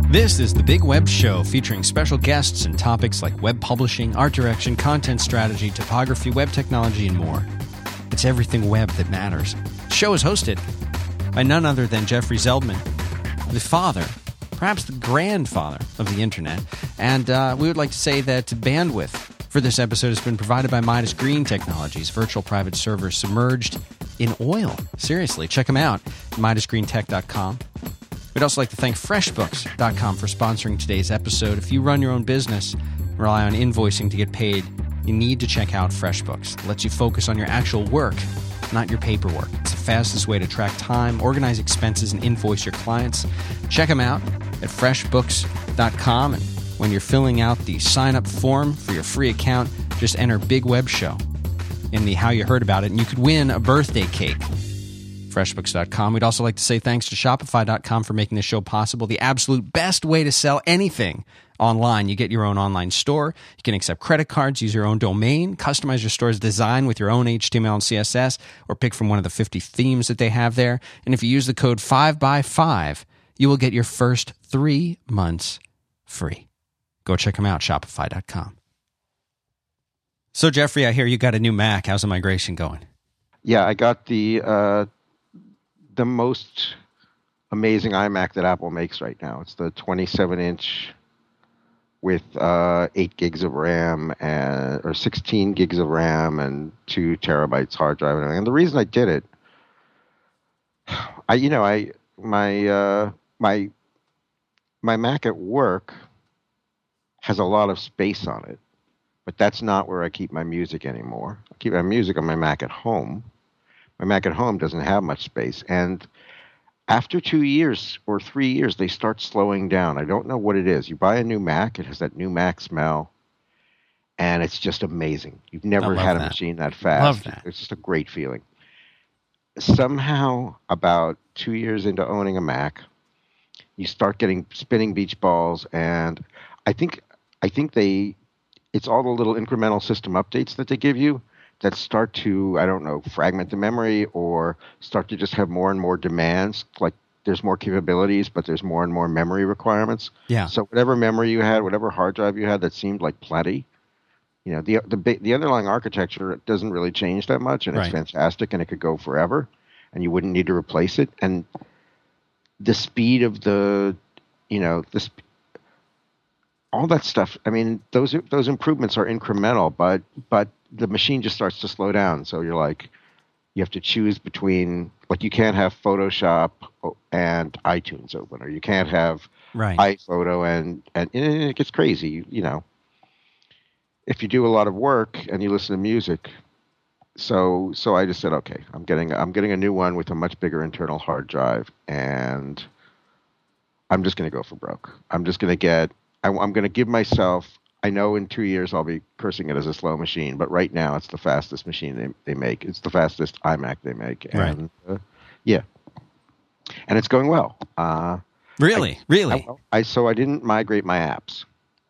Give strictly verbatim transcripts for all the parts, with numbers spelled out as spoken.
This is The Big Web Show, featuring special guests and topics like web publishing, art direction, content strategy, typography, web technology, and more. It's everything web that matters. The show is hosted by none other than Jeffrey Zeldman, the father, perhaps the grandfather of the internet. And uh, we would like to say that bandwidth for this episode has been provided by Midas Green Technologies, virtual private server submerged in oil. Seriously, check them out, midas green tech dot com. We'd also like to thank FreshBooks dot com for sponsoring today's episode. If you run your own business and rely on invoicing to get paid, you need to check out FreshBooks. It lets you focus on your actual work, not your paperwork. It's the fastest way to track time, organize expenses, and invoice your clients. Check them out at FreshBooks dot com. And when you're filling out the sign-up form for your free account, just enter Big Web Show in the How You Heard About It, and you could win a birthday cake. FreshBooks dot com. We'd also like to say thanks to Shopify dot com for making this show possible. The absolute best way to sell anything online. You get your own online store. You can accept credit cards, use your own domain, customize your store's design with your own H T M L and C S S, or pick from one of the fifty themes that they have there. And if you use the code five by five, you will get your first three months free. Go check them out, Shopify dot com. So, Jeffrey, I hear you got a new Mac. How's the migration going? Yeah, I got the... Uh the most amazing iMac that Apple makes right now. It's the twenty-seven inch with uh, eight gigs of RAM and or sixteen gigs of RAM and two terabytes hard drive and everything. And the reason I did it, I you know I my uh, my my Mac at work has a lot of space on it, but that's not where I keep my music anymore. I keep my music on my Mac at home. My Mac at home doesn't have much space. And after two years or three years, they start slowing down. I don't know what it is. You buy a new Mac, it has that new Mac smell, and it's just amazing. You've never had a that. machine that fast. Love that. It's just a great feeling. Somehow, about two years into owning a Mac, you start getting spinning beach balls, and I think I think they it's all the little incremental system updates that they give you that start to, I don't know, fragment the memory or start to just have more and more demands. Like there's more capabilities, but there's more and more memory requirements. Yeah. So whatever memory you had, whatever hard drive you had that seemed like plenty, you know, the the the underlying architecture doesn't really change that much, and it's Right. fantastic, and it could go forever, and you wouldn't need to replace it. And the speed of the, you know, the sp- all that stuff. I mean, those those improvements are incremental, but but the machine just starts to slow down. So you're like, you have to choose between, like, you can't have Photoshop and iTunes open, or you can't have Right. iPhoto, and, and it gets crazy. You, you know, if you do a lot of work and you listen to music, so so I just said, okay, I'm getting I'm getting a new one with a much bigger internal hard drive, and I'm just going to go for broke. I'm just going to get, I, I'm going to give myself. I know in two years I'll be cursing it as a slow machine, but right now it's the fastest machine they they make. It's the fastest iMac they make, and Right. uh, yeah, and it's going well. Uh, Really? I, really? I, I so I didn't migrate my apps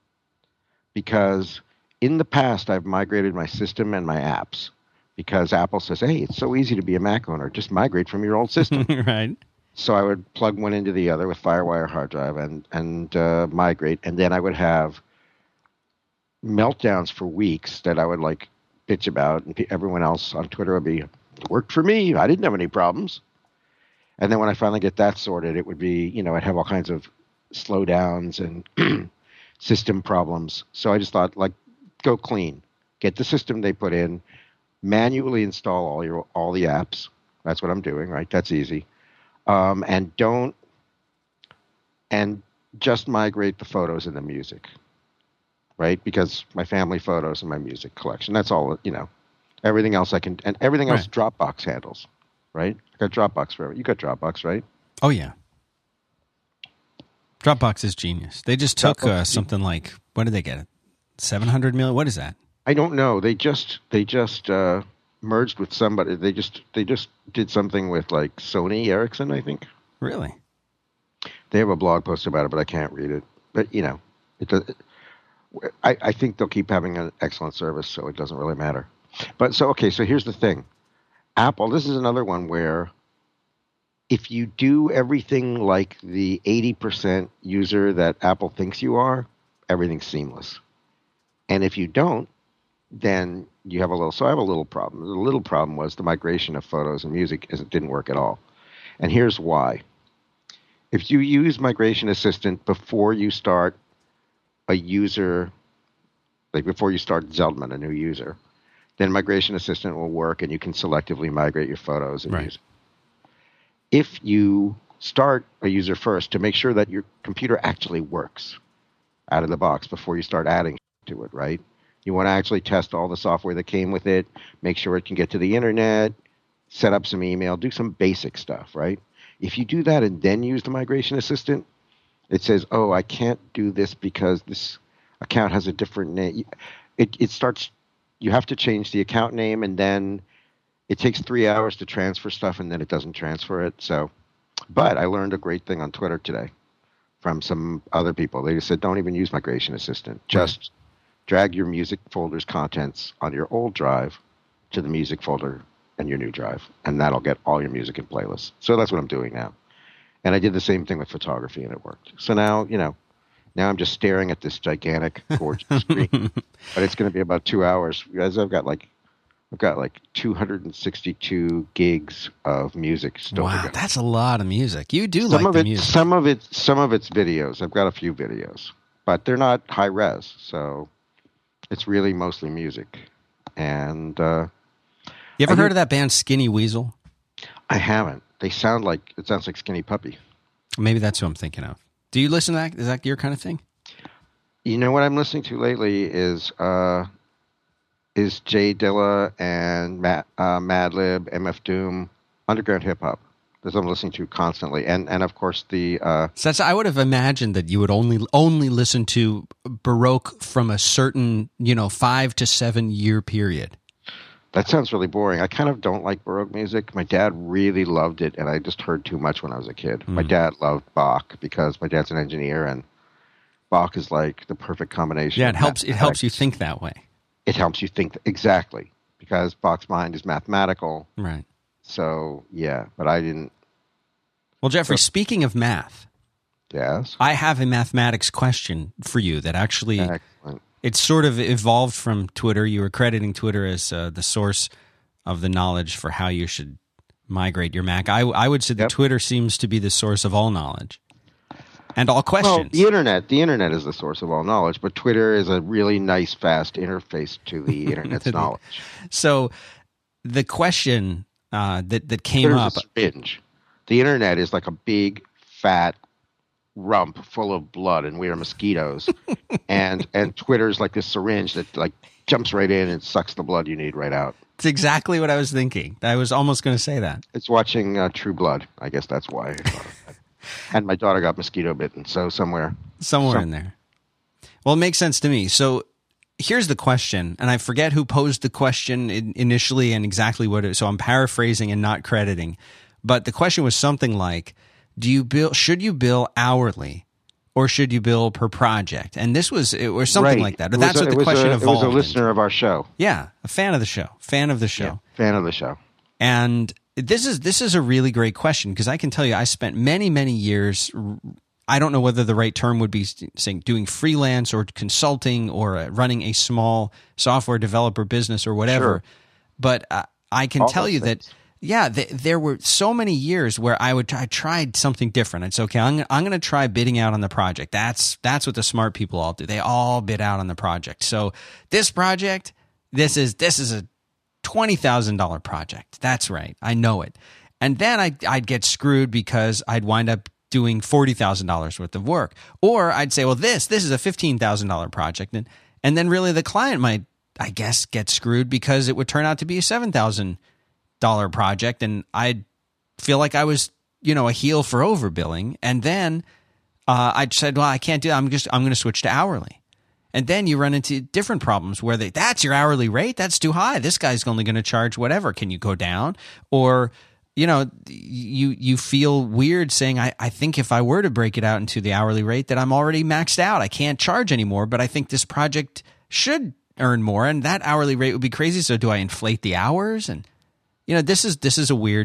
because in the past I've migrated my system and my apps because Apple says, "Hey, it's so easy to be a Mac owner. Just migrate from your old system." Right. So I would plug one into the other with FireWire hard drive and and uh, migrate, and then I would have meltdowns for weeks that I would like bitch about, and everyone else on Twitter would be, "It worked for me. I didn't have any problems." And then when I finally get that sorted, it would be, you know, I'd have all kinds of slowdowns and system problems. So I just thought, like, go clean, get the system they put in, manually install all your all the apps. That's what I'm doing, right? That's easy. Um, and don't and just migrate the photos and the music. Right, because my family photos and my music collection. That's all, you know. Everything else I can, and everything else Right. Dropbox handles. Right, I got Dropbox forever. You got Dropbox, right? Oh, yeah. Dropbox is genius. They just took Dropbox uh, is something like, what did they get? seven hundred million? What is that? I don't know. They just they just uh, merged with somebody. They just they just did something with like Sony Ericsson, I think. Really? They have a blog post about it, but I can't read it. But you know, it does. I, I think they'll keep having an excellent service, so it doesn't really matter. But so, okay, so here's the thing. Apple, this is another one where if you do everything like the eighty percent user that Apple thinks you are, everything's seamless. And if you don't, then you have a little, so I have a little problem. The little problem was the migration of photos and music it didn't work at all. And here's why. If you use Migration Assistant before you start a user, like before you start Zeldman, a new user, then Migration Assistant will work and you can selectively migrate your photos and right. music. If you start a user first to make sure that your computer actually works out of the box before you start adding to it, right? You want to actually test all the software that came with it, make sure it can get to the internet, set up some email, do some basic stuff, right? If you do that and then use the Migration Assistant, it says, oh, I can't do this because this account has a different name. It, it starts, you have to change the account name, and then it takes three hours to transfer stuff, and then it doesn't transfer it. So, but I learned a great thing on Twitter today from some other people. They just said, don't even use Migration Assistant. Just right. drag your music folder's contents on your old drive to the music folder and your new drive, and that'll get all your music and playlists. So that's what I'm doing now. And I did the same thing with photography, and it worked. So now, you know, now I'm just staring at this gigantic, gorgeous screen. But it's going to be about two hours. Guys, I've got like, I've got like two hundred sixty-two gigs of music still wow, to go. That's a lot of music. You do some like of the it, music. Some of it, some of it's videos. I've got a few videos, but they're not high res, so it's really mostly music. And uh, you ever I heard did, of that band Skinny Weasel? I haven't. They sound like it sounds like Skinny Puppy. Maybe that's who I'm thinking of. Do you listen to that? Is that your kind of thing? You know what I'm listening to lately is uh, is Jay Dilla and Matt, uh, Madlib, M F Doom, underground hip hop. That's what I'm listening to constantly, and and of course the. Uh, so that's, I would have imagined that you would only only listen to Baroque from a certain, you know, five to seven year period. That sounds really boring. I kind of don't like Baroque music. My dad really loved it, and I just heard too much when I was a kid. Mm. My dad loved Bach because my dad's an engineer, and Bach is like the perfect combination. Yeah, it helps. It helps you think that way. It helps you think th- exactly because Bach's mind is mathematical. Right. So yeah, but I didn't. Well, Jeffrey, so, speaking of math, yes, I have a mathematics question for you that actually. Excellent. It's sort of evolved from Twitter. You were crediting Twitter as uh, the source of the knowledge for how you should migrate your Mac. I, I would say that yep. Twitter seems to be the source of all knowledge and all questions. Well, the internet, the internet is the source of all knowledge, but Twitter is a really nice, fast interface to the internet's knowledge. So, the question uh, that that came Twitter's up, a syringe. The internet is like a big, fat rump full of blood, and we are mosquitoes, and and Twitter's like this syringe that like jumps right in and sucks the blood you need right out. It's exactly what I was thinking. I was almost going to say that. It's watching uh, True Blood. I guess that's why. And my daughter got mosquito bitten, so somewhere, somewhere some- in there. Well, it makes sense to me. So here's the question, and I forget who posed the question in, initially and exactly what it. So I'm paraphrasing and not crediting, but the question was something like, Do you bill? Should you bill hourly, or should you bill per project? And this was, it, or something right. like that. Or that's a, what the question a, evolved. It was a listener into. of our show. Yeah, a fan of the show. Fan of the show. Yeah, fan of the show. And this is this is a really great question because I can tell you, I spent many many years. I don't know whether the right term would be saying doing freelance or consulting or uh, running a small software developer business or whatever. Sure. But uh, I can All tell you things. that. Yeah, th- there were so many years where I would I tried something different. I'd say, okay, I'm I'm going to try bidding out on the project. That's that's what the smart people all do. They all bid out on the project. So this project, this is this is a twenty thousand dollars project. That's right, I know it. And then I I'd get screwed because I'd wind up doing forty thousand dollars worth of work, or I'd say, well, this this is a fifteen thousand dollars project, and and then really the client might, I guess, get screwed because it would turn out to be a seven thousand dollar project, and I'd feel like I was, you know, a heel for overbilling. And then uh, I said, well, I can't do that. I'm just I'm going to switch to hourly. And then you run into different problems where they, that's your hourly rate. That's too high. This guy's only going to charge whatever. Can you go down? Or, you know, you you feel weird saying, I, I think if I were to break it out into the hourly rate that I'm already maxed out. I can't charge anymore, but I think this project should earn more, and that hourly rate would be crazy. So do I inflate the hours? And you know, this is this is a weird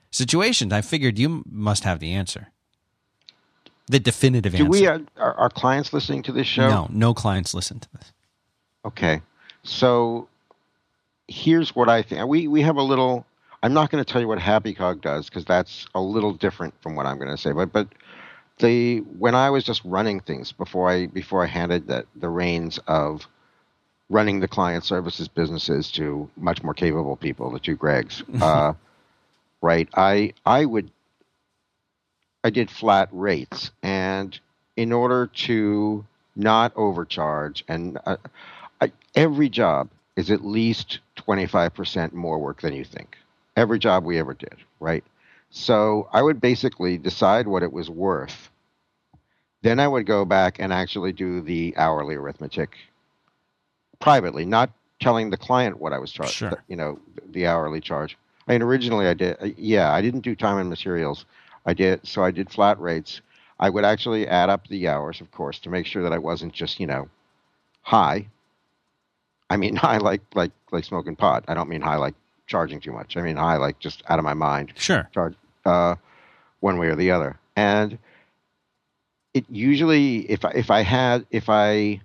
situations, I figured you must have the answer. The definitive Do answer. we, uh, are our clients listening to this show? No, no clients listen to this. Okay. So here's what I think. We, we have a little, I'm not going to tell you what HappyCog does because that's a little different from what I'm going to say. But, but the, when I was just running things before I, before I handed the, the reins of running the client services businesses to much more capable people, the two Gregs, uh, right? I, I would, I did flat rates, and in order to not overcharge, and uh, I, every job is at least twenty-five percent more work than you think. Every job we ever did, right? So I would basically decide what it was worth. Then I would go back and actually do the hourly arithmetic privately, not telling the client what I was charged, Sure. you know, the hourly charge. I mean, originally I did, yeah, I didn't do time and materials. I did, so I did flat rates. I would actually add up the hours, of course, to make sure that I wasn't just, you know, high. I mean, high like like like smoking pot. I don't mean high like charging too much. I mean high like just out of my mind. Sure. Charge uh, one way or the other. And it usually, if I, if I had, if I,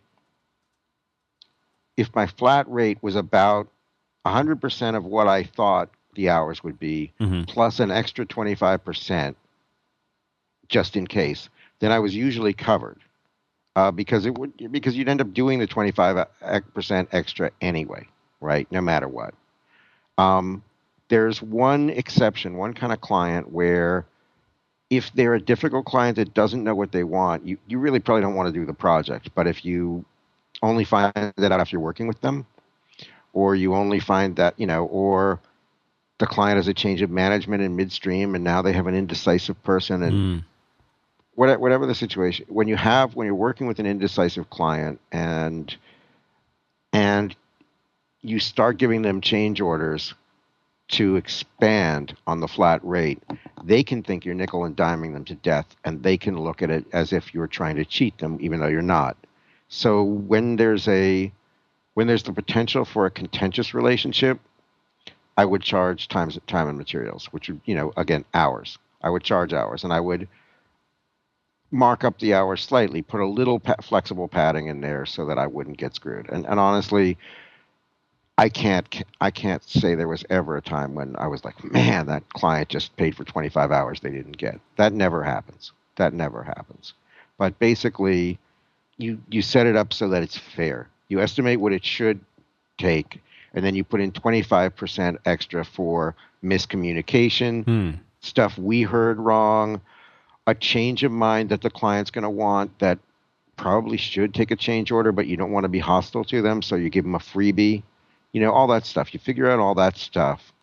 if my flat rate was about one hundred percent of what I thought the hours would be, mm-hmm. plus an extra twenty-five percent, just in case, then I was usually covered, uh, because it would because you'd end up doing the twenty-five percent extra anyway, right? No matter what. Um, there's one exception, one kind of client where if they're a difficult client that doesn't know what they want, you, you really probably don't want to do the project. But if you only find that out after you're working with them, or you only find that, you know, or the client has a change of management in midstream and now they have an indecisive person and mm. whatever the situation, when you have, when you're working with an indecisive client and, and you start giving them change orders to expand on the flat rate, they can think you're nickel and diming them to death, and they can look at it as if you're trying to cheat them, even though you're not. So when there's a, when there's the potential for a contentious relationship, I would charge times time and materials, which would, you know, again, hours. I would charge hours, and I would mark up the hours slightly, put a little pa- flexible padding in there so that I wouldn't get screwed. And, and honestly, I can't I can't say there was ever a time when I was like, man, that client just paid for twenty-five hours they didn't get. That never happens. That never happens. But basically, you you set it up so that it's fair. You estimate what it should take, and then you put in twenty-five percent extra for miscommunication, hmm. stuff we heard wrong, a change of mind that the client's going to want that probably should take a change order, but you don't want to be hostile to them, so you give them a freebie. You know, all that stuff. You figure out all that stuff,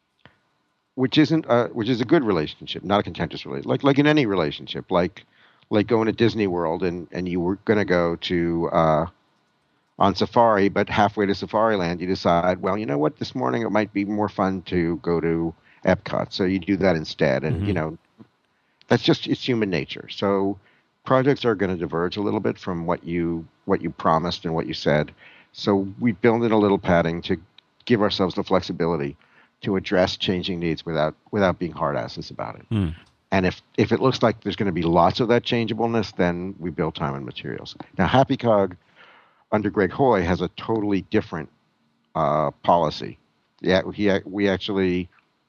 which isn't, uh, which is a good relationship, not a contentious relationship. Like, like in any relationship, like, like going to Disney World and, and you were going to go to uh, on safari, but halfway to Safari Land, you decide, well, you know what, this morning it might be more fun to go to Epcot, so you do that instead. And mm-hmm. you know, that's just it's human nature. So projects are going to diverge a little bit from what you what you promised and what you said. So we build in a little padding to give ourselves the flexibility to address changing needs without without being hard asses about it. Mm. And if, if it looks like there's going to be lots of that changeableness, then we build time and materials. Now, HappyCog under Greg Hoy has a totally different uh, policy. Yeah, he we actually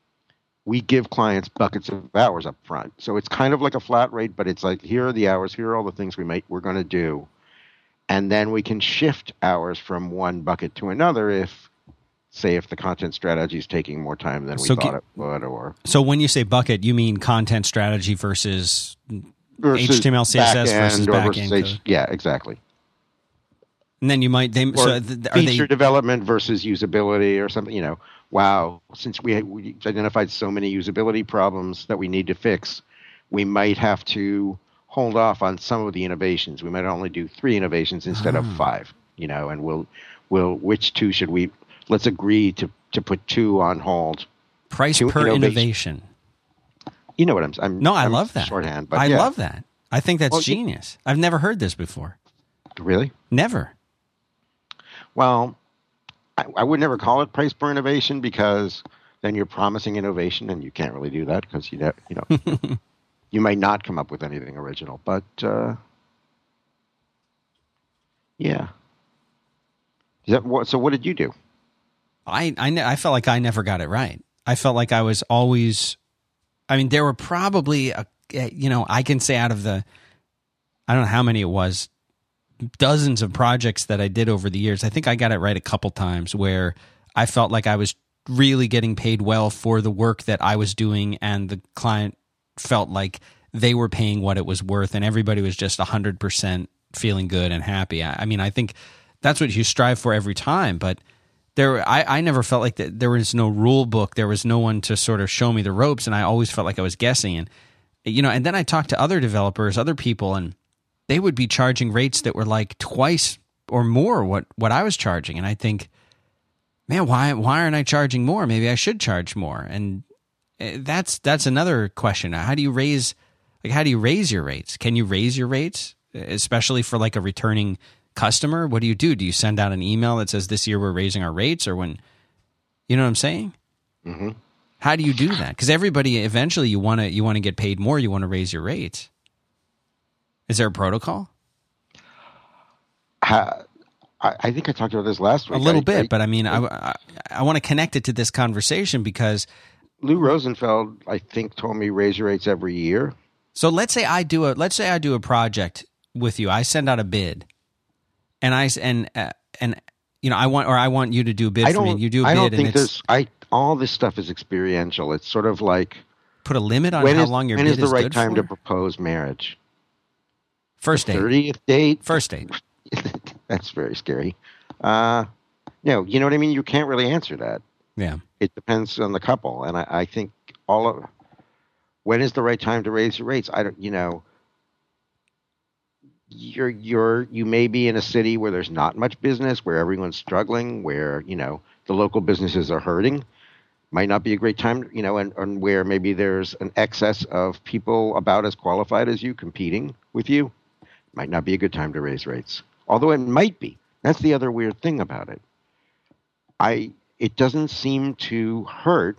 we give clients buckets of hours up front. So it's kind of like a flat rate, but it's like, here are the hours, here are all the things we make we're going to do. And then we can shift hours from one bucket to another if, say, if the content strategy is taking more time than we so thought get, it would. Or so when you say bucket, you mean content strategy versus, versus H T M L, C S S versus backend? H- yeah, exactly. And then you might they or so th- are feature they, development versus usability or something. You know, wow, since we we identified so many usability problems that we need to fix, we might have to hold off on some of the innovations. We might only do three innovations instead oh. of five, you know, and we'll, we'll, which two should we, let's agree to, to put two on hold. Price two per innovation. innovation. You know what I'm saying? No, I I'm love that. Shorthand, but I yeah. love that. I think that's well, genius. You, I've never heard this before. Really? Never. Well, I, I would never call it price per innovation because then you're promising innovation, and you can't really do that because you, ne- you know, you might not come up with anything original. But uh, yeah, Is that what, so what did you do? I I, ne- I felt like I never got it right. I felt like I was always. I mean, there were probably a, you know, I can say out of the, I don't know how many it was, dozens of projects that I did over the years. I think I got it right a couple times where I felt like I was really getting paid well for the work that I was doing, and the client felt like they were paying what it was worth, and everybody was just one hundred percent feeling good and happy. I, I mean, I think that's what you strive for every time, but there, I, I never felt like that there was no rule book. There was no one to sort of show me the ropes, and I always felt like I was guessing. And, you know, and then I talked to other developers, other people, and they would be charging rates that were like twice or more what, what I was charging. And I think, man, why why aren't I charging more? Maybe I should charge more. And that's that's another question. How do you raise like how do you raise your rates? Can you raise your rates, especially for like a returning customer? What do you do? Do you send out an email that says this year we're raising our rates, or when, you know what I'm saying? Mm-hmm. How do you do that? Because everybody eventually you want to you want to get paid more. You want to raise your rates. Is there a protocol? Uh, I, I think I talked about this last week. A little I, bit, I, but I mean, I, I, I want to connect it to this conversation because Lou Rosenfeld, I think, told me raise your rates every year. So let's say I do a let's say I do a project with you. I send out a bid, and I and uh, and you know I want or I want you to do a bid I for me. don't. And you do a I bid, don't and think it's this. I all this stuff is experiential. It's sort of like put a limit on when how is, long your when bid is the right good time for? to propose marriage. First date. thirtieth date. First date. That's very scary. Uh, no, you know what I mean? You can't really answer that. Yeah. It depends on the couple. And I, I think all of, when is the right time to raise your rates? I don't, you know, you're, you're, you may be in a city where there's not much business, where everyone's struggling, where, you know, the local businesses are hurting. Might not be a great time, you know, and, and where maybe there's an excess of people about as qualified as you competing with you. Might not be a good time to raise rates. Although it might be. That's the other weird thing about it. I it doesn't seem to hurt.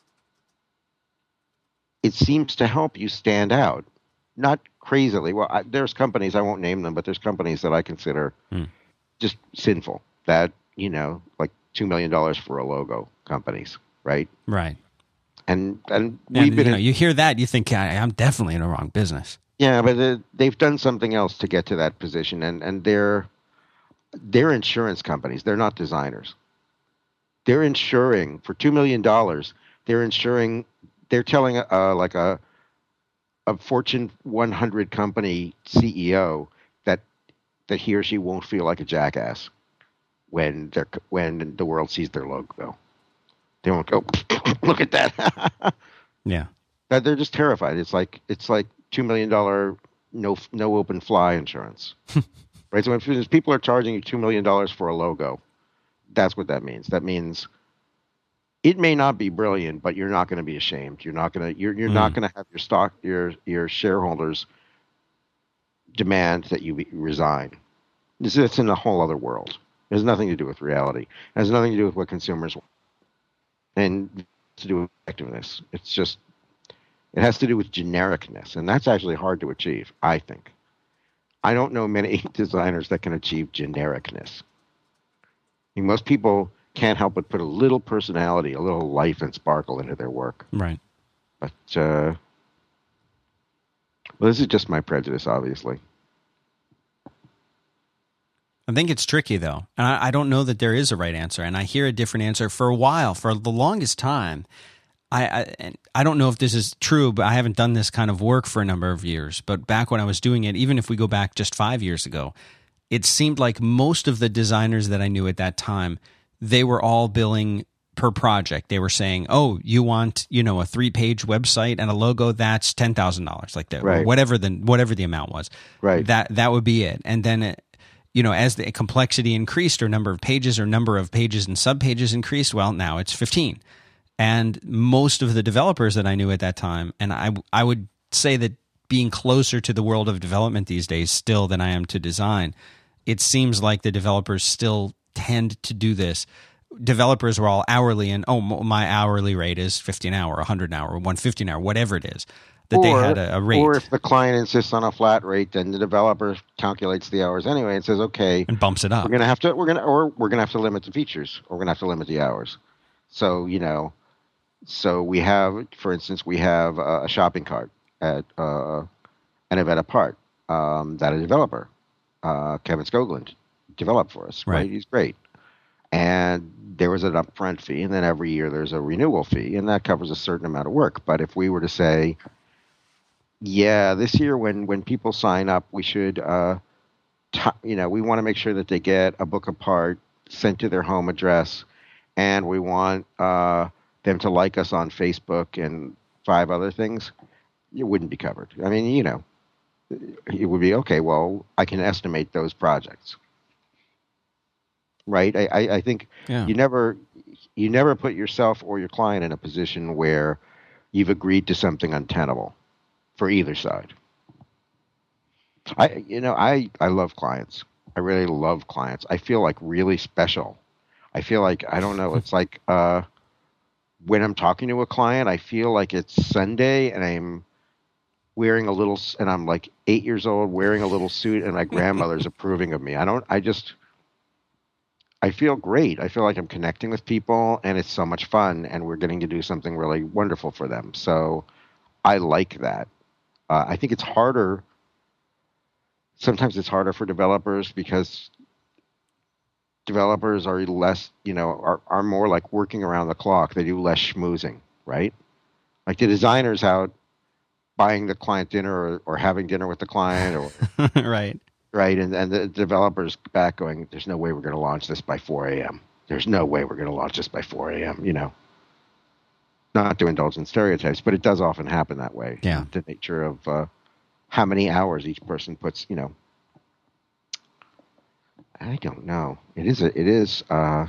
It seems to help you stand out. Not crazily. Well, I, there's companies, I won't name them, but there's companies that I consider hmm. just sinful. That, you know, like two million dollars for a logo companies, right? Right. And and, and we've been you know, in, you hear that, you think, I, I'm definitely in the wrong business. Yeah, but the, they've done something else to get to that position, and, and they're they're insurance companies. They're not designers. They're insuring for two million dollars. They're insuring. They're telling uh, like a a Fortune one hundred company C E O that that he or she won't feel like a jackass when they're when the world sees their logo. They won't go, look at that. Yeah, they're just terrified. It's like it's like. Two million dollar no no open fly insurance, right? So if people are charging you two million dollars for a logo, that's what that means. That means it may not be brilliant, but you're not going to be ashamed. You're not going to you're you're mm. not going to have your stock your your shareholders demand that you be, resign. This it's in a whole other world. It has nothing to do with reality. It has nothing to do with what consumers want, and to do with effectiveness. It's just. It has to do with genericness, and that's actually hard to achieve, I think. I don't know many designers that can achieve genericness. I mean, most people can't help but put a little personality, a little life and sparkle into their work. Right. But, uh, well, this is just my prejudice, obviously. I think it's tricky, though. And I, I don't know that there is a right answer, and I hear a different answer for a while. For the longest time, I, I I don't know if this is true, but I haven't done this kind of work for a number of years. But back when I was doing it, even if we go back just five years ago, it seemed like most of the designers that I knew at that time, they were all billing per project. They were saying, "Oh, you want you know a three-page website and a logo? That's ten thousand dollars, like that, right. or whatever the whatever the amount was. Right. That that would be it. And then, it, you know, as the complexity increased, or number of pages, or number of pages and subpages increased, well, now it's fifteen. And most of the developers that I knew at that time, and I, I would say that being closer to the world of development these days still than I am to design, it seems like the developers still tend to do this. developers were all hourly and, oh, my hourly rate is fifty an hour, one hundred an hour, one hundred fifty an hour, whatever it is, that or, they had a, a rate. Or if the client insists on a flat rate, then the developer calculates the hours anyway and says, okay. And bumps it up. We're going to have to, we're going to, or we're going to have to limit the features, or we're going to have to limit the hours. So, you know, so we have, for instance, we have a shopping cart at uh, an event apart um, that a developer, uh, Kevin Skoglund, developed for us, right? right? He's great. And there was an upfront fee, and then every year there's a renewal fee, and that covers a certain amount of work. But if we were to say, yeah, this year when, when people sign up, we should, uh, t- you know, we want to make sure that they get a book apart sent to their home address, and we want uh, them to like us on Facebook and five other things, it wouldn't be covered. I mean, you know, it would be, okay, well, I can estimate those projects. Right? I, I, I think yeah. you never you never put yourself or your client in a position where you've agreed to something untenable for either side. I you know, I, I love clients. I really love clients. I feel like really special. I feel like, I don't know, it's like uh, when I'm talking to a client, I feel like it's Sunday and I'm wearing a little, and I'm like eight years old wearing a little suit and my grandmother's approving of me. I don't, I just... I feel great. I feel like I'm connecting with people, and it's so much fun, and we're getting to do something really wonderful for them. So I like that. Uh, I think it's harder. Sometimes it's harder for developers because developers are less, you know, are, are more like working around the clock. They do less schmoozing, right? Like the designer's out buying the client dinner or, or having dinner with the client, or right. Right, and, and the developer's back going, there's no way we're going to launch this by four a.m. There's no way we're going to launch this by four a.m., you know. Not to indulge in stereotypes, but it does often happen that way. Yeah. The nature of uh, how many hours each person puts, you know. I don't know. It is, a, it is, uh,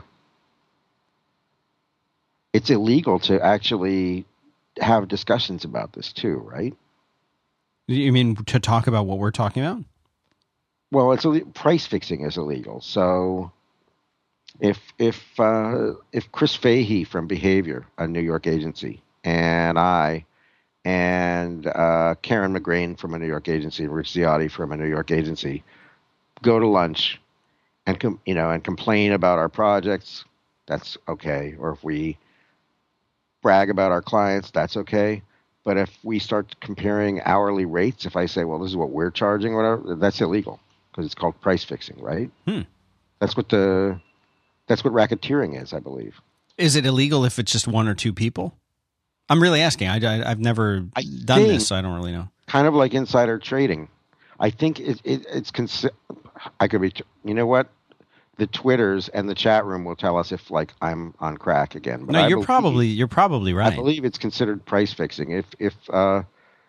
it's illegal to actually have discussions about this too, right? You mean to talk about what we're talking about? Well, it's a, price fixing is illegal. So, if if uh, if Chris Fahey from Behavior, a New York agency, and I, and uh, Karen McGrain from a New York agency, and Rich Ziotti from a New York agency, go to lunch, and com- you know, and complain about our projects, that's okay. Or if we brag about our clients, that's okay. But if we start comparing hourly rates, if I say, well, this is what we're charging, or whatever, that's illegal. Because it's called price fixing, right? Hmm. That's what the that's what racketeering is, I believe. Is it illegal if it's just one or two people? I'm really asking. I, I, I've never I done this, so I don't really know. Kind of like insider trading. I think it, it, it's consi- I could be. You know what? The Twitters and the chat room will tell us if like I'm on crack again. But no, I you're believe, probably you're probably right. I believe it's considered price fixing. If if uh,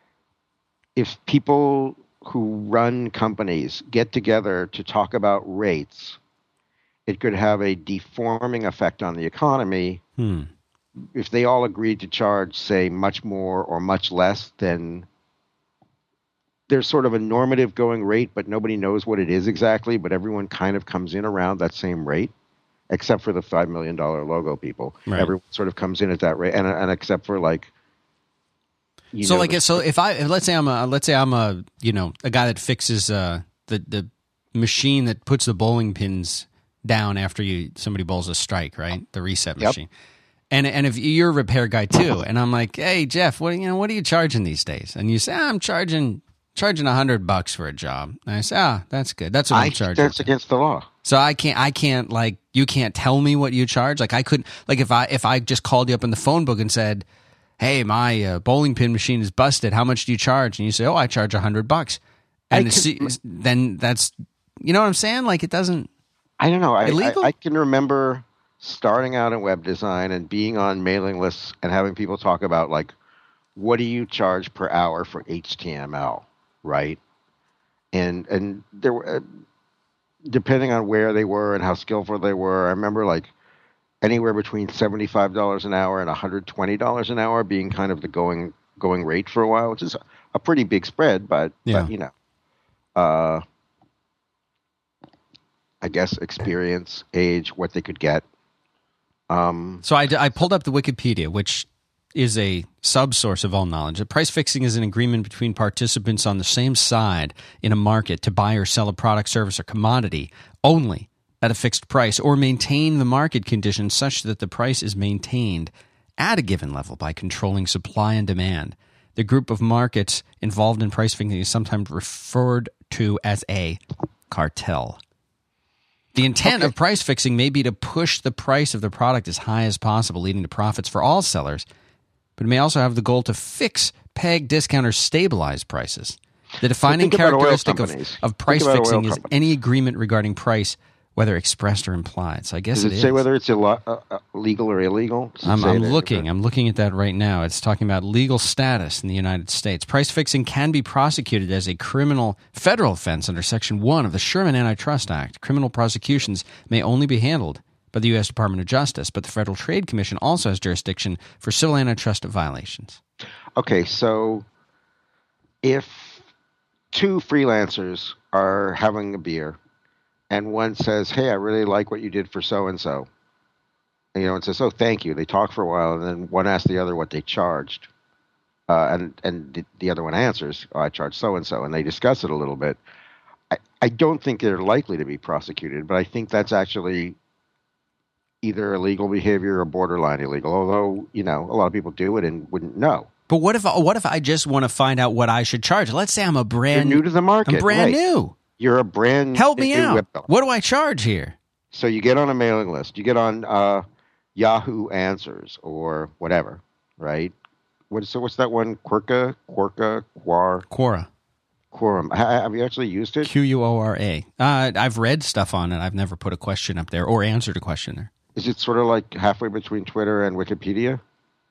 if people who run companies get together to talk about rates, it could have a deforming effect on the economy. Hmm. If they all agreed to charge, say, much more or much less, then there's sort of a normative going rate, but nobody knows what it is exactly, but everyone kind of comes in around that same rate, except for the five million dollars logo people. Right. Everyone sort of comes in at that rate, and, and except for like, You so know, like so if I let's say I'm a let's say I'm a you know a guy that fixes uh the the machine that puts the bowling pins down after you somebody bowls a strike, right? The reset Yep. machine. And and if you're a repair guy too, and I'm like, hey Jeff, what you know what are you charging these days? And you say, ah, I'm charging charging a hundred bucks for a job. And I say, ah, that's good. That's what I I'm think charging. that's against the law. So I can't, I can't like, you can't tell me what you charge. Like I couldn't, like if I, if I just called you up in the phone book and said, hey, my uh, bowling pin machine is busted. How much do you charge? And you say, oh, I charge a hundred bucks. And can, it's, then that's, you know what I'm saying? Like it doesn't. I don't know. I, illegal? I, I can remember starting out in web design and being on mailing lists and having people talk about like, what do you charge per hour for H T M L, right? And and there were, depending on where they were and how skillful they were, I remember like anywhere between seventy-five dollars an hour and one hundred twenty dollars an hour being kind of the going going rate for a while, which is a pretty big spread, but, yeah. but you know, uh, I guess experience, age, what they could get. Um, so I, I pulled up the Wikipedia, which is a subsource of all knowledge. Price fixing is an agreement between participants on the same side in a market to buy or sell a product, service, or commodity only at a fixed price, or maintain the market conditions such that the price is maintained at a given level by controlling supply and demand. The group of markets involved in price fixing is sometimes referred to as a cartel. The intent okay. of price fixing may be to push the price of the product as high as possible, leading to profits for all sellers, but it may also have the goal to fix, peg, discount, or stabilize prices. The defining so characteristic of, of price fixing is companies. any agreement regarding price, whether expressed or implied. So I guess Does it, it say is. whether it's illo- uh, uh, legal or illegal? I'm, I'm looking. I'm looking at that right now. It's talking about legal status in the United States. Price fixing can be prosecuted as a criminal federal offense under Section one of the Sherman Antitrust Act. Criminal prosecutions may only be handled by the U S Department of Justice, but the Federal Trade Commission also has jurisdiction for civil antitrust violations. Okay, so if two freelancers are having a beer, and one says, hey, I really like what you did for so-and-so. And, you know, and says, oh, thank you. They talk for a while, and then one asks the other what they charged. Uh, and and the other one answers, oh, I charged so-and-so. And they discuss it a little bit. I, I don't think they're likely to be prosecuted, but I think that's actually either illegal behavior or borderline illegal, although, you know, a lot of people do it and wouldn't know. But what if what if I just want to find out what I should charge? Let's say I'm a brand You're new to the market. I'm brand right. new. You're a brand Help me new out. web What do I charge here? So you get on a mailing list. You get on uh, Yahoo Answers or whatever, right? What, so what's that one? Quirka? Quirka? Quar? Quora. Quorum. Ha, have you actually used it? Q U O R A. Uh, I've read stuff on it. I've never put a question up there or answered a question there. Is it sort of like halfway between Twitter and Wikipedia?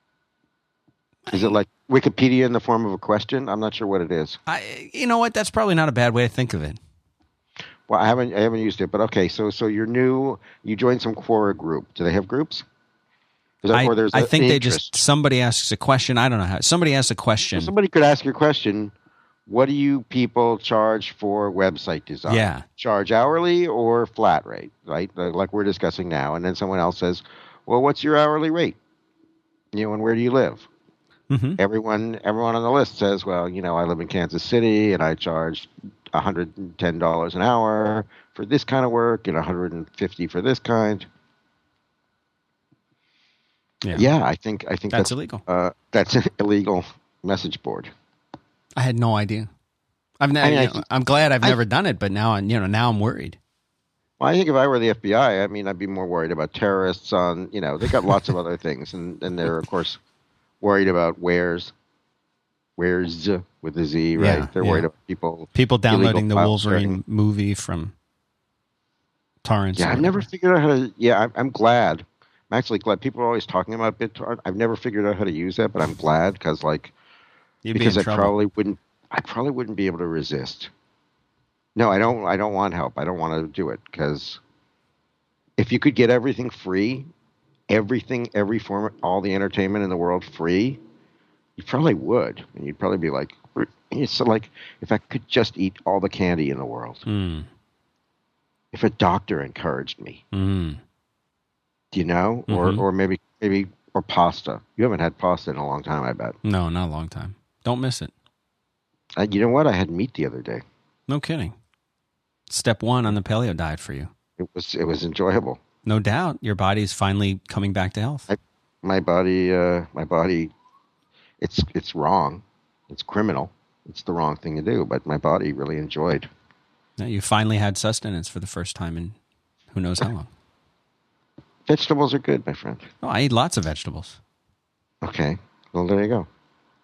Is it like Wikipedia in the form of a question? I'm not sure what it is. I, you know what? That's probably not a bad way to think of it. Well, I haven't I haven't used it, but okay. So so you're new. You joined some Quora group. Do they have groups? Is that, I, or there's I a, think an they interest? just somebody asks a question. I don't know how. Somebody asks a question. Well, somebody could ask your question. What do you people charge for website design? Yeah. Charge hourly or flat rate, right? Like we're discussing now. And then someone else says, well, what's your hourly rate? You know, and where do you live? Mm-hmm. Everyone everyone on the list says, well, you know, I live in Kansas City and I charge one hundred ten dollars an hour for this kind of work and one hundred fifty dollars for this kind. Yeah, yeah I think I think that's, that's illegal. Uh, that's an illegal message board. I had no idea. I've never. I mean, you I know, think, I'm glad I've I, never done it, but now I'm, you know, now I'm worried. Well, I think if I were the F B I, I mean, I'd be more worried about terrorists on, you know, they got lots of other things, and, and they're of course worried about where's, where's with a Z, right? Yeah, they're yeah. worried about people people downloading the Wolverine sharing. movie from torrents. Yeah, I've never figured out how to. Yeah, I'm, I'm glad. I'm actually glad. People are always talking about BitTorrent. I've never figured out how to use that, but I'm glad because, like, You'd be because in I trouble. probably wouldn't. I probably wouldn't be able to resist. No, I don't. I don't want help. I don't want to do it because if you could get everything free, everything, every form, all the entertainment in the world free, you probably would, and you'd probably be like, it's like if I could just eat all the candy in the world. Mm. If a doctor encouraged me, Mm. do you know, Mm-hmm. or or maybe maybe or pasta. You haven't had pasta in a long time, I bet. No, not a long time. Don't miss it. Uh, you know what? I had meat the other day. No kidding. Step one on the paleo diet for you. It was it was enjoyable. No doubt, your body's finally coming back to health. I, my body, uh, my body, it's it's wrong. It's criminal. It's the wrong thing to do. But my body really enjoyed. Now you finally had sustenance for the first time in who knows how long. Vegetables are good, my friend. Oh, I eat lots of vegetables. Okay. Well, there you go.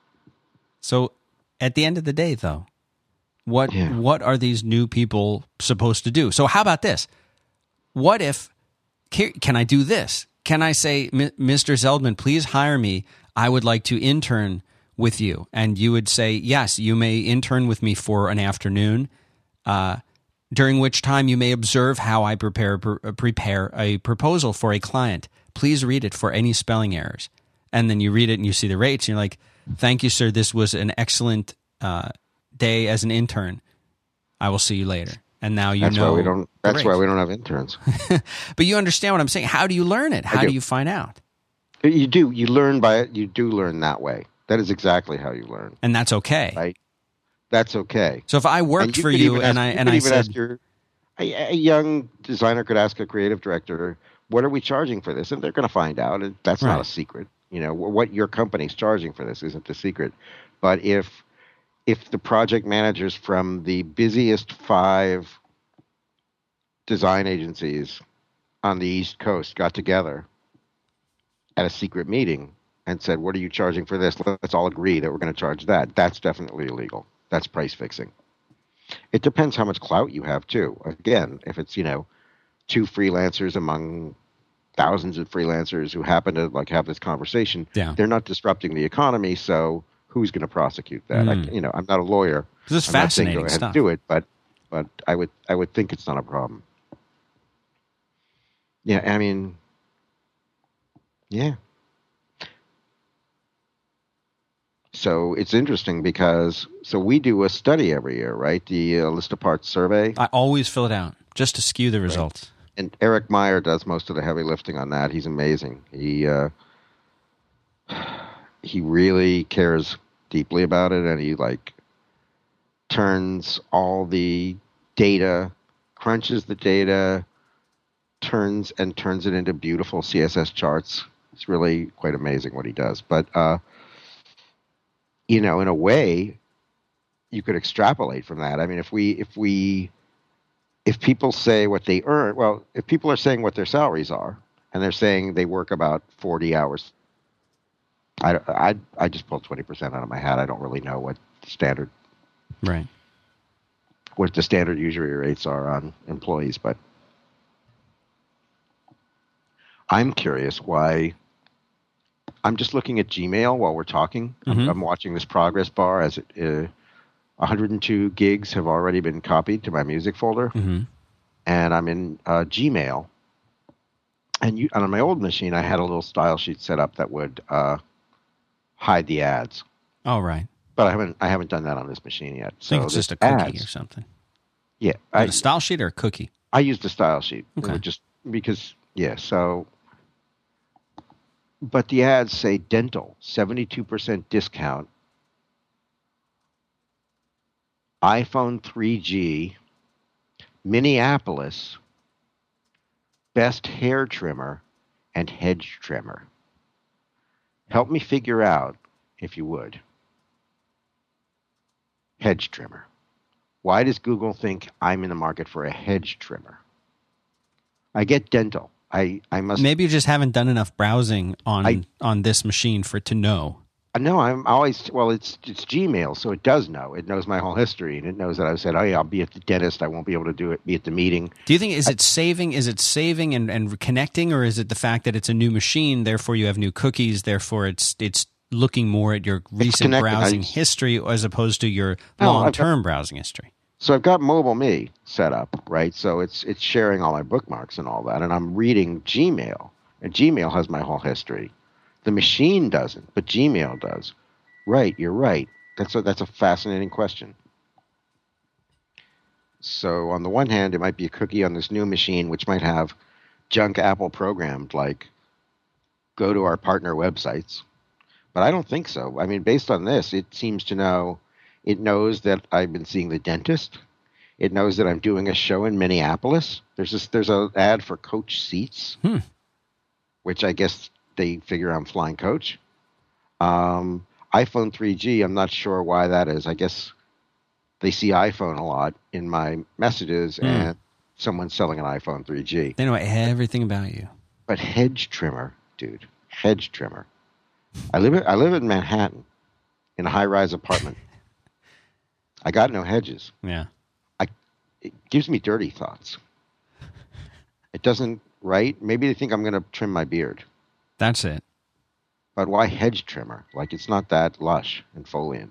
So, at the end of the day, though, what Yeah. what are these new people supposed to do? So, how about this? What if can I do this? Can I say, Mister Zeldman, please hire me. I would like to intern with you, and you would say, yes, you may intern with me for an afternoon. Uh, during which time you may observe how I prepare prepare a proposal for a client. Please read it for any spelling errors. And then you read it and you see the rates, and you're like, thank you, sir. This was an excellent uh, day as an intern. I will see you later. And now you that's know. Why we don't, that's Great. why we don't have interns. But you understand what I'm saying. How do you learn it? How do. do you find out? You do. You learn by it. You do learn that way. That is exactly how you learn. And that's okay. Right? That's okay. So if I worked you for you and ask, I you and I even said, ask your, a, a young designer could ask a creative director, "What are we charging for this?" And they're going to find out. And that's right. not a secret. You know, what your company's charging for this isn't the secret. But if if the project managers from the busiest five design agencies on the East Coast got together at a secret meeting and said, "What are you charging for this? Let's all agree that we're going to charge that." That's definitely illegal. That's price fixing. It depends how much clout you have, too. Again, if it's, you know, two freelancers among thousands of freelancers who happen to like have this conversation, yeah. they're not disrupting the economy, so who's going to prosecute that? Mm. I, you know, I'm not a lawyer. This is I'm fascinating not saying go ahead stuff. and do it, but but I would I would think it's not a problem. Yeah, I mean, yeah. So it's interesting because so we do a study every year, right? The uh, list of parts survey. I always fill it out just to skew the results. Right. And Eric Meyer does most of the heavy lifting on that. He's amazing. He uh, he really cares deeply about it, and he like turns all the data, crunches the data, turns and turns it into beautiful C S S charts. It's really quite amazing what he does. But uh, you know, in a way, you could extrapolate from that. I mean, if we if we if people say what they earn, well, if people are saying what their salaries are, and they're saying they work about forty hours, I, I, I just pulled twenty percent out of my hat. I don't really know what the standard, right, what the standard usury rates are on employees, but I'm curious why. I'm just looking at Gmail while we're talking. Mm-hmm. I'm, I'm watching this progress bar as it, uh, one hundred two gigs have already been copied to my music folder, mm-hmm. and I'm in uh, Gmail. And, you, and on my old machine, I had a little style sheet set up that would uh, hide the ads. Oh, right. But I haven't I haven't done that on this machine yet. I think so it's just a cookie ads, or something. Yeah, I, a style sheet or a cookie? I used a style sheet. Okay. Just because, yeah. So, but the ads say dental, seventy-two percent discount. iPhone three G, Minneapolis, best hair trimmer, and hedge trimmer. Help me figure out, if you would, hedge trimmer. Why does Google think I'm in the market for a hedge trimmer? I get dental. I, I must. Maybe you just haven't done enough browsing on I, on this machine for it to know. No, I'm always, well, it's it's Gmail, so it does know. It knows my whole history, and it knows that I said, oh, yeah, I'll be at the dentist. I won't be able to do it, be at the meeting. Do you think, is I, it saving, is it saving and, and connecting, or is it the fact that it's a new machine, therefore you have new cookies, therefore it's it's looking more at your recent browsing I, history as opposed to your no, long-term got, browsing history? So I've got Mobile Me set up, right? So it's it's sharing all my bookmarks and all that, and I'm reading Gmail, and Gmail has my whole history. The machine doesn't, but Gmail does. Right, you're right. That's a, that's a fascinating question. So on the one hand, it might be a cookie on this new machine, which might have junk Apple programmed, like go to our partner websites. But I don't think so. I mean, based on this, it seems to know, it knows that I've been seeing the dentist. It knows that I'm doing a show in Minneapolis. There's this, there's an ad for Coach seats, hmm. which I guess they figure I'm flying Coach. Um, iPhone three G, I'm not sure why that is. I guess they see iPhone a lot in my messages, mm. and someone's selling an iPhone three G. They know everything about you. But hedge trimmer, dude, hedge trimmer. I live I live in Manhattan in a high-rise apartment. I got no hedges. Yeah. I, it gives me dirty thoughts. It doesn't, right? Maybe they think I'm going to trim my beard. That's it. But why hedge trimmer? Like, it's not that lush and foliant.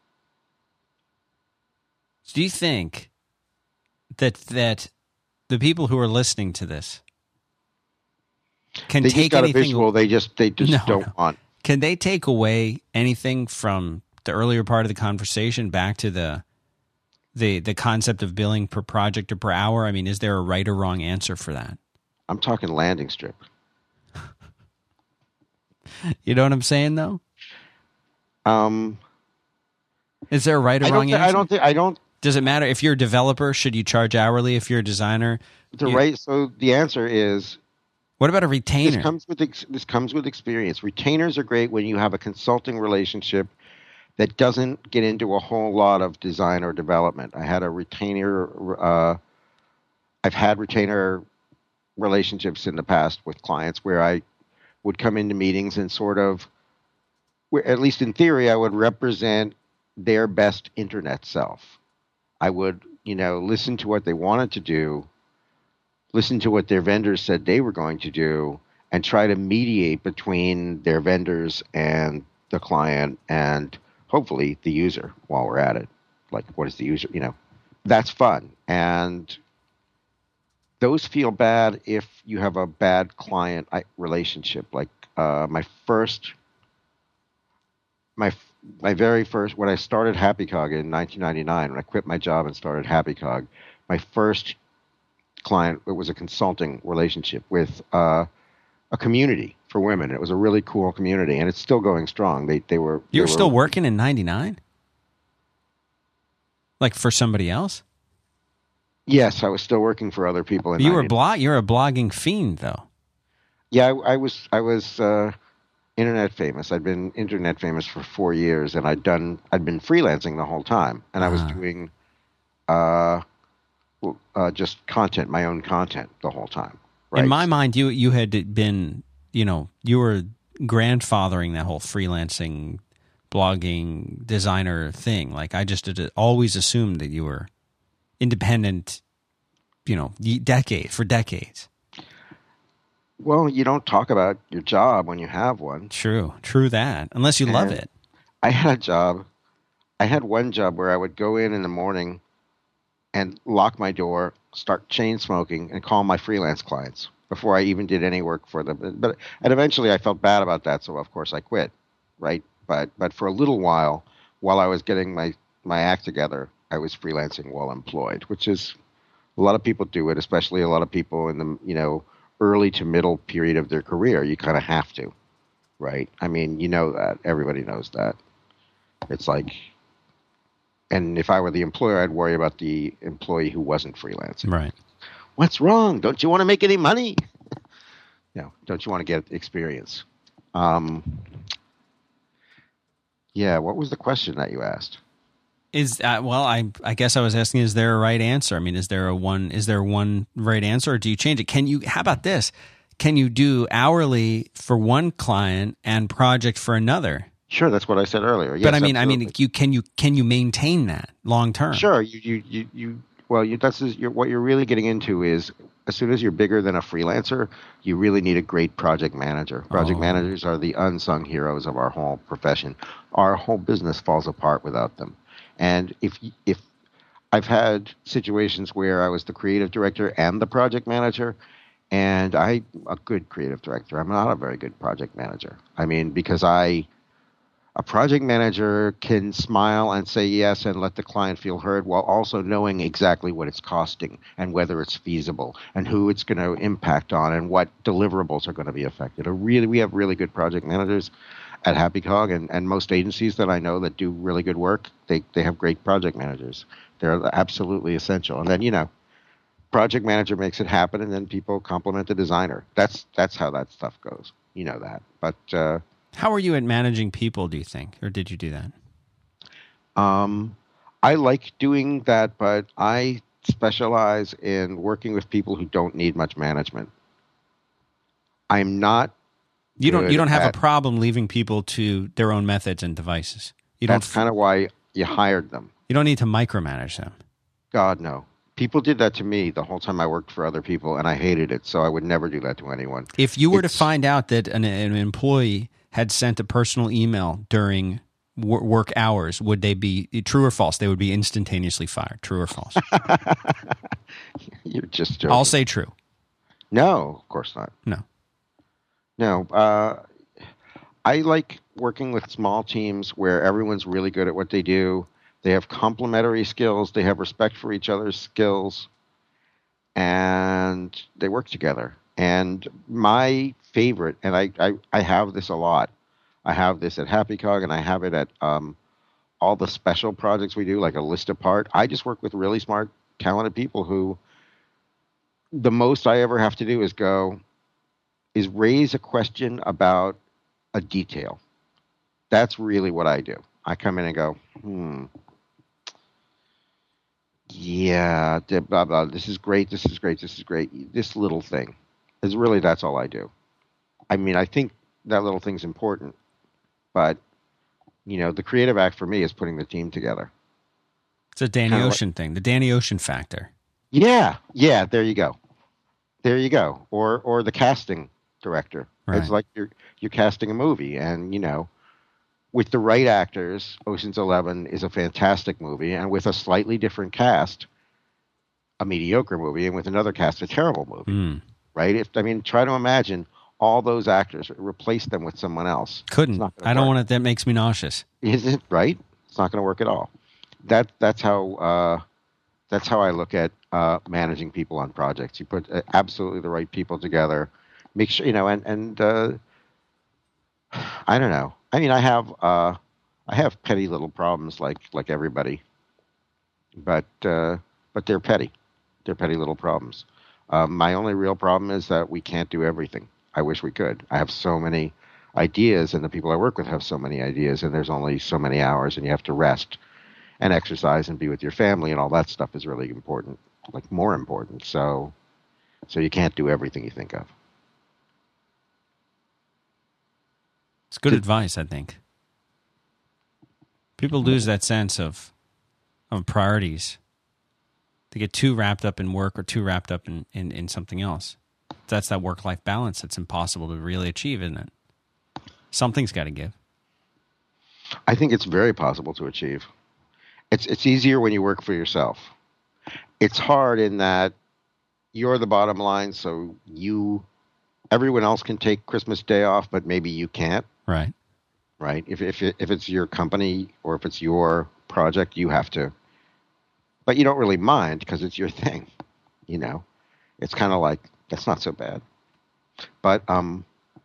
Do you think that that the people who are listening to this can they take just got anything? A visual, they just they just no, don't no. want. Can they take away anything from the earlier part of the conversation back to the the the concept of billing per project or per hour? I mean, is there a right or wrong answer for that? I'm talking landing strip. You know what I'm saying, though? Um, is there a right or I wrong th- answer? I don't think I don't. Does it matter if you're a developer? Should you charge hourly? If you're a designer, The you, right. So the answer is. What about a retainer? This comes with ex- this comes with experience. Retainers are great when you have a consulting relationship that doesn't get into a whole lot of design or development. I had a retainer. Uh, I've had retainer relationships in the past with clients where I would come into meetings and sort of, where, at least in theory, I would represent their best internet self. I would, you know, listen to what they wanted to do, listen to what their vendors said they were going to do, and try to mediate between their vendors and the client and hopefully the user while we're at it. Like, what is the user, you know, that's fun. And those feel bad if you have a bad client relationship. Like uh, my first, my my very first, when I started HappyCog in nineteen ninety-nine, when I quit my job and started HappyCog, my first client, it was a consulting relationship with uh, a community for women. It was a really cool community, and it's still going strong. They they were you were they still were, working in ninety-nine, like for somebody else. Yes, I was still working for other people. In you were ninety-nine. blog. You're a blogging fiend, though. Yeah, I, I was. I was uh, internet famous. I'd been internet famous for four years, and I'd done. I'd been freelancing the whole time, and uh-huh. I was doing, uh, uh, just content, my own content, the whole time. Right? In my mind, you you had been, you know, you were grandfathering that whole freelancing, blogging, designer thing. Like I just had always assumed that you were independent, you know, decade for decades. Well, you don't talk about your job when you have one. True, true that. Unless you and love it. I had a job. I had one job where I would go in in the morning and lock my door, start chain smoking, and call my freelance clients before I even did any work for them. But and eventually I felt bad about that, so of course I quit, right? But but for a little while, while I was getting my, my act together, I was freelancing while employed, which is a lot of people do it, especially a lot of people in the, you know, early to middle period of their career. You kind of have to, right? I mean, you know that. Everybody knows that. It's like, and if I were the employer, I'd worry about the employee who wasn't freelancing. Right. What's wrong? Don't you want to make any money? You know, don't you want to get experience? Um, yeah, what was the question that you asked? Is uh, well, I I guess I was asking, is there a right answer? I mean, is there a one? Is there one right answer, or do you change it? Can you? How about this? Can you do hourly for one client and project for another? Sure, that's what I said earlier. Yes, but I mean, absolutely. I mean, you can you can you maintain that long term? Sure, you you you, you well, you, that's you're, what you're really getting into is as soon as you're bigger than a freelancer, you really need a great project manager. Project oh. managers are the unsung heroes of our whole profession. Our whole business falls apart without them. And if if I've had situations where I was the creative director and the project manager, and I'm a good creative director. I'm not a very good project manager. I mean, because I, a project manager can smile and say yes and let the client feel heard while also knowing exactly what it's costing and whether it's feasible and who it's going to impact on and what deliverables are going to be affected. A really, we have really good project managers at HappyCog, and, and most agencies that I know that do really good work, they, they have great project managers. They're absolutely essential. And then, you know, project manager makes it happen, and then people compliment the designer. That's that's how that stuff goes. You know that. But uh, how are you at managing people, do you think? Or did you do that? Um, I like doing that, but I specialize in working with people who don't need much management. I'm not You don't. You don't have at, a problem leaving people to their own methods and devices. You that's don't. kind of why you hired them. You don't need to micromanage them. God, no. People did that to me the whole time I worked for other people, and I hated it. So I would never do that to anyone. If you were it's, to find out that an, an employee had sent a personal email during wor- work hours, would they be true or false? They would be instantaneously fired. True or false? You're just joking. I'll say true. No, of course not. No. No, uh, I like working with small teams where everyone's really good at what they do, They have complementary skills. They have respect for each other's skills, and they work together. And my favorite, and I, I, I have this a lot. I have this at HappyCog, and I have it at um, all the special projects we do, like a list apart. I just work with really smart, talented people who the most I ever have to do is go, is raise a question about a detail. That's really what I do. I come in and go, hmm, yeah, blah, blah, this is great, this is great, this is great. This little thing is really, that's all I do. I mean, I think that little thing's important, but, you know, the creative act for me is putting the team together. It's a Danny Kinda Ocean like, thing, the Danny Ocean factor. Yeah, yeah, there you go. There you go. Or or the casting director. Right. It's like you're you're casting a movie, and, you know, with the right actors, Ocean's Eleven is a fantastic movie, and with a slightly different cast, a mediocre movie, and with another cast, a terrible movie. Mm. Right? If I mean, try to imagine all those actors, replace them with someone else. Couldn't. I don't want it. That makes me nauseous. Is it right? It's not going to work at all. That that's how uh, that's how I look at uh, managing people on projects. You put uh, absolutely the right people together. Make sure, you know, and and uh, I don't know. I mean, I have uh, I have petty little problems like like everybody, but uh, but they're petty. They're petty little problems. Um, my only real problem is that we can't do everything. I wish we could. I have so many ideas, and the people I work with have so many ideas, and there's only so many hours, and you have to rest and exercise and be with your family, and all that stuff is really important, like more important. So, so you can't do everything you think of. It's good Did, advice, I think. People lose that sense of of priorities. They get too wrapped up in work or too wrapped up in, in, in something else. That's that work-life balance that's impossible to really achieve, isn't it? Something's got to give. I think it's very possible to achieve. It's it's easier when you work for yourself. It's hard in that you're the bottom line, so you, everyone else can take Christmas Day off, but maybe you can't. Right. Right. If if it, if it's your company or if it's your project, you have to. But you don't really mind because it's your thing. You know, it's kind of like, that's not so bad. But um,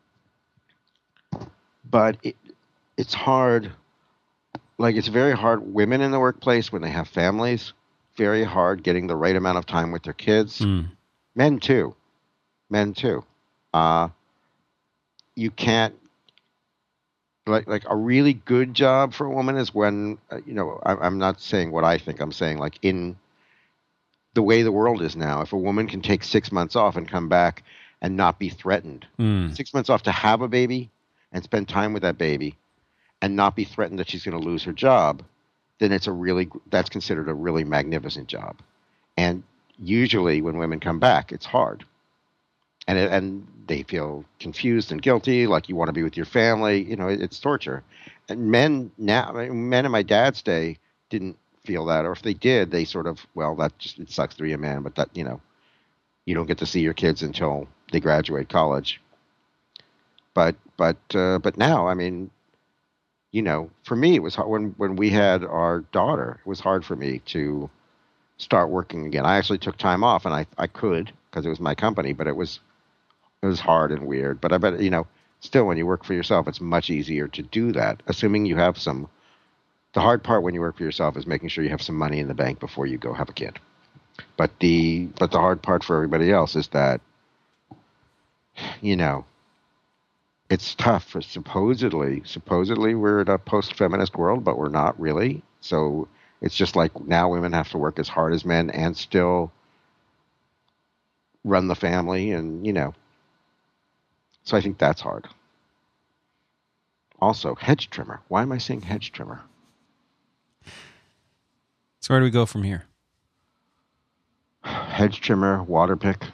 but it, it's hard. Like, it's very hard. Women in the workplace, when they have families, very hard getting the right amount of time with their kids. Mm. Men too. Men too. Uh, you can't. Like like a really good job for a woman is when, uh, you know, I, I'm not saying what I think. I'm saying, like, in the way the world is now, if a woman can take six months off and come back and not be threatened, Mm. six months off to have a baby and spend time with that baby and not be threatened that she's going to lose her job, then it's a really, that's considered a really magnificent job. And usually when women come back, it's hard. And it, and they feel confused and guilty, like you want to be with your family. You know, it, it's torture. And men now, I mean, men in my dad's day didn't feel that, or if they did, they sort of, well, that just, it sucks to be a man, but that, you know, you don't get to see your kids until they graduate college. But but uh, but now, I mean, you know, for me, it was hard when when we had our daughter. It was hard for me to start working again. I actually took time off, and I I could because it was my company, but it was. It was hard and weird, but I bet, you know, still when you work for yourself, it's much easier to do that, assuming you have some. The hard part when you work for yourself is making sure you have some money in the bank before you go have a kid. But the but the hard part for everybody else is that, you know, it's tough. For supposedly, supposedly we're in a post-feminist world, but we're not really. So it's just like now women have to work as hard as men and still run the family, and, you know. So I think that's hard. Also, hedge trimmer. Why am I saying hedge trimmer? So where do we go from here? Hedge trimmer, water pick.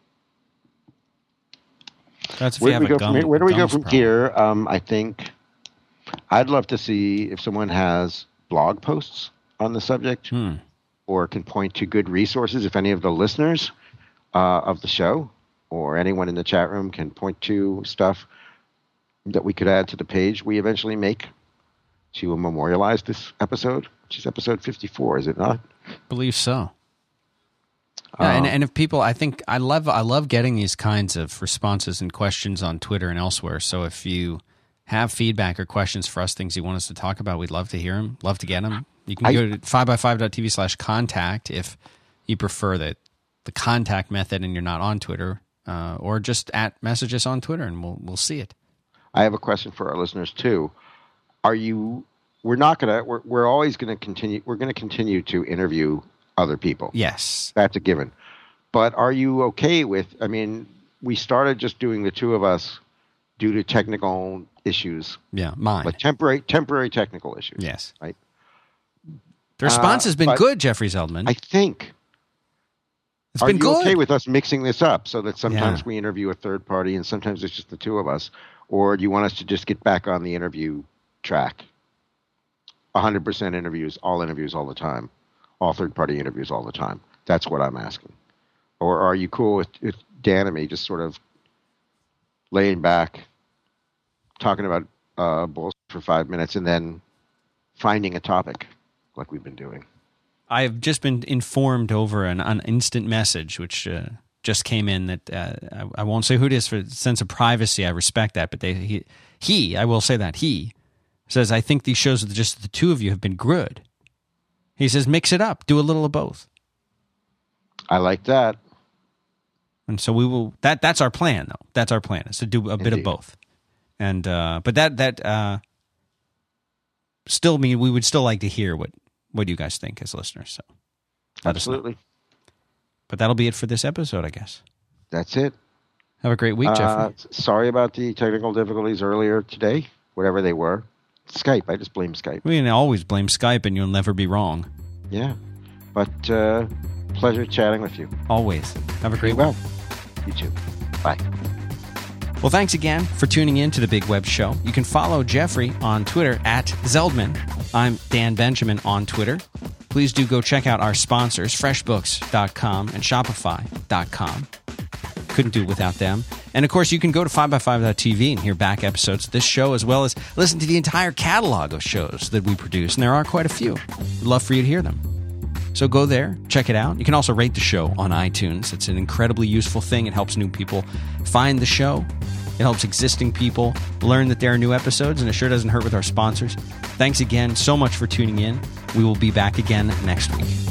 That's if Where you do have we a go gum, from here? Where do we go gums from problem. here? Um, I think I'd love to see if someone has blog posts on the subject, Hmm. or can point to good resources. If any of the listeners uh, of the show or anyone in the chat room can point to stuff that we could add to the page we eventually make, to memorialize this episode, which is episode fifty-four, is it not? I believe so. Yeah, um, and, and if people, I think I love I love getting these kinds of responses and questions on Twitter and elsewhere. So if you have feedback or questions for us, things you want us to talk about, we'd love to hear them, love to get them. You can I, go to five by five dot t v slash contact if you prefer the, the contact method and you're not on Twitter, uh, or just at message us on Twitter and we'll we'll see it. I have a question for our listeners too. Are you? We're not gonna. We're we're always gonna continue. We're gonna continue to interview other people. Yes, that's a given. But are you okay with? I mean, we started just doing the two of us due to technical issues. Yeah, mine. Like temporary temporary technical issues. Yes, right. The response uh, has been good, Jeffrey Zeldman. I think. It's Are been you good. okay with us mixing this up so that sometimes Yeah. we interview a third party and sometimes it's just the two of us? Or do you want us to just get back on the interview track? one hundred percent interviews, all interviews all the time. All third-party interviews all the time. That's what I'm asking. Or are you cool with, with Dan and me just sort of laying back, talking about uh, bullshit for five minutes and then finding a topic like we've been doing? I've just been informed over an, an instant message, which uh, just came in that uh, I, I won't say who it is for sense of privacy. I respect that, but they he, he I will say that he says, I think these shows with just the two of you have been good. He says, mix it up, do a little of both. I like that. And so we will. That that's our plan, though. That's our plan is to do a Indeed. bit of both. And uh, but that that uh, still mean we would still like to hear what. What do you guys think as listeners? So, absolutely. But that'll be it for this episode, I guess. That's it. Have a great week, uh, Jeffrey. Sorry about the technical difficulties earlier today, whatever they were. Skype. I just blame Skype. We can always blame Skype, and you'll never be wrong. Yeah. But uh, pleasure chatting with you. Always. Have a great week. Well. You too. Bye. Well, thanks again for tuning in to The Big Web Show. You can follow Jeffrey on Twitter at Zeldman. I'm Dan Benjamin on Twitter. Please do go check out our sponsors, FreshBooks dot com and Shopify dot com. Couldn't do it without them. And, of course, you can go to five by five dot t v and hear back episodes of this show, as well as listen to the entire catalog of shows that we produce. And there are quite a few. We'd love for you to hear them. So go there, check it out. You can also rate the show on iTunes. It's an incredibly useful thing. It helps new people find the show. It helps existing people learn that there are new episodes, and it sure doesn't hurt with our sponsors. Thanks again so much for tuning in. We will be back again next week.